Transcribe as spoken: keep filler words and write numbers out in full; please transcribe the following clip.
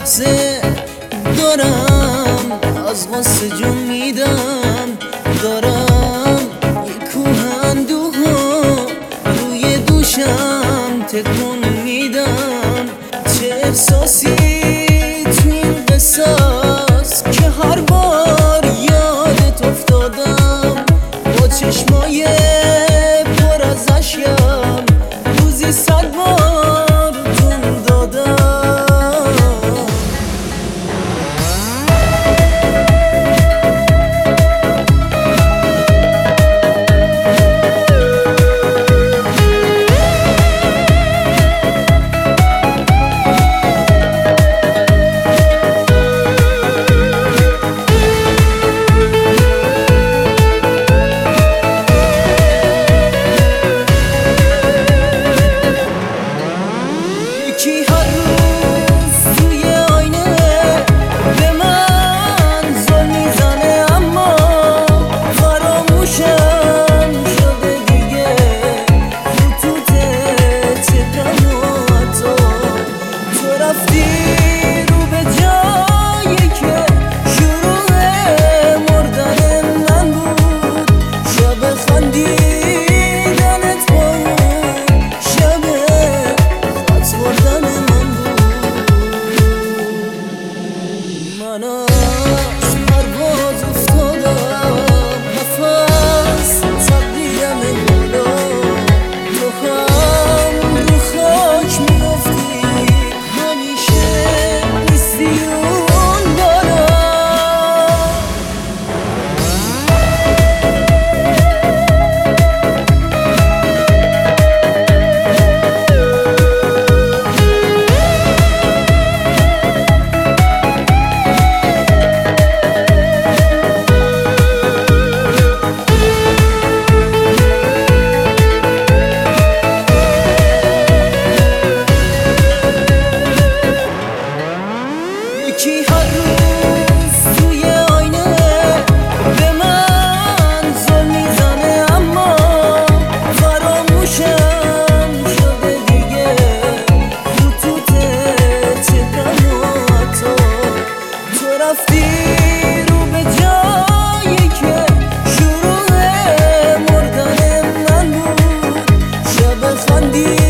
لحظه دارم از غصه جون میدم، دارم یه کوه اندوها روی دوشم تکون میدم. چه احساسی تو این قصاص که هر بار یادت افتادم، با چشمای پر از اشکم روزی صد بار جون دادم. یکی هر روز توی آینه به من زل میزنه، اما فراموشم شده دیگه. خطوط چهرم و حتی تو رفتی رو به جایی که شروع مردن من بود. شب خندیدنت با اون شب خوردن من بود. من از پرواز افتادم، نفس تبدیلم بالا، تو هم رو خاک میافتی، همیشه نیستی اون بالا. یکی هر روز توی آینه به من زل میزنه، اما فراموشم شده دیگه. خطوط چهرم و حتی تو رفتی رو به جایی که شروع مردن من بود. شب خندی